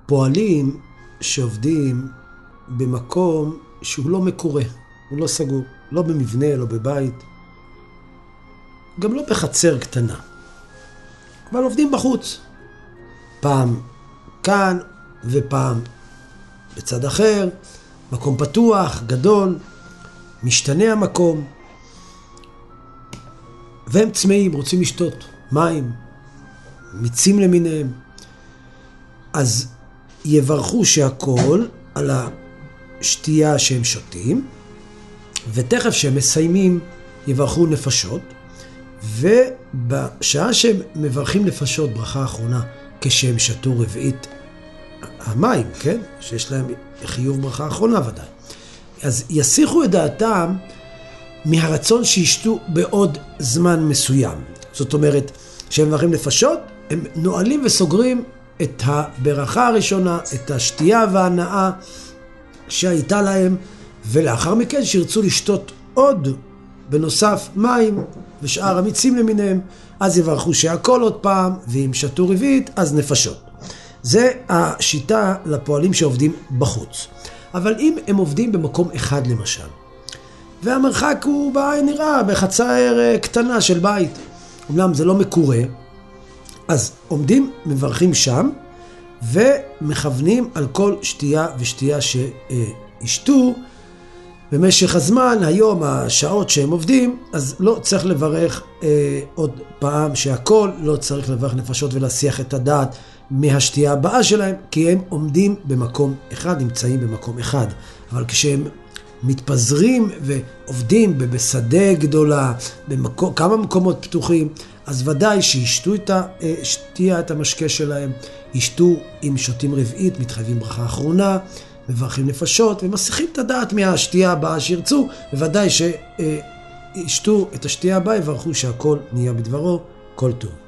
פועלים שעובדים במקום שהוא לא מקורה, הוא לא סגור, לא במבנה, לא בבית, גם לא בחצר קטנה, אבל עובדים בחוץ, פעם כאן ופעם בצד אחר, מקום פתוח, גדול, משתנה המקום, והם צמאים, רוצים לשתות מים, מיצים למיניהם, אז יברכו שהכל על השתייה שהם שותים, ותכף שהם מסיימים יברכו נפשות, ובשעה שהם מברכים נפשות ברכה האחרונה, כשהם שתו רביעית המים, כן? שיש להם חיוב ברכה האחרונה ודאי. אז יסיחו את דעתם מהרצון שישתו בעוד זמן מסוים. זאת אומרת, כשהם מברכים נפשות, הם נועלים וסוגרים את הברכה הראשונה, את השתייה וההנאה שהייתה להם, ולאחר מכן שירצו לשתות עוד בנוסף מים ושאר המיצים למיניהם, אז יברכו שהכל עוד פעם, ואם שתו רביעית אז נפשות. זה השיטה לפועלים שעובדים בחוץ. אבל אם הם עובדים במקום אחד למשל, והמרחק הוא בעין נראה בחצר קטנה של בית, אומנם זה לא מקורה, אז עומדים, מברכים שם, ומכוונים על כל שתייה ושתייה שישתו במשך הזמן, היום, השעות שהם עובדים, אז לא צריך לברך עוד פעם שהכל, לא צריך לברך נפשות ולהסיח את הדעת מהשתייה הבאה שלהם, כי הם עומדים במקום אחד, נמצאים במקום אחד. אבל כשהם מתפזרים ועובדים בשדה גדולה, כמה מקומות פתוחים, אז ודאי שישתו את השתייה, את המשקה שלהם, ישתו אם שותים רביעית, מתחייבים ברכה אחרונה, מברכים נפשות ומסיחים את הדעת מהשתייה הבאה שירצו, וודאי שישתו את השתייה הבאה, יברכו שהכל נהיה בדברו, כל טוב.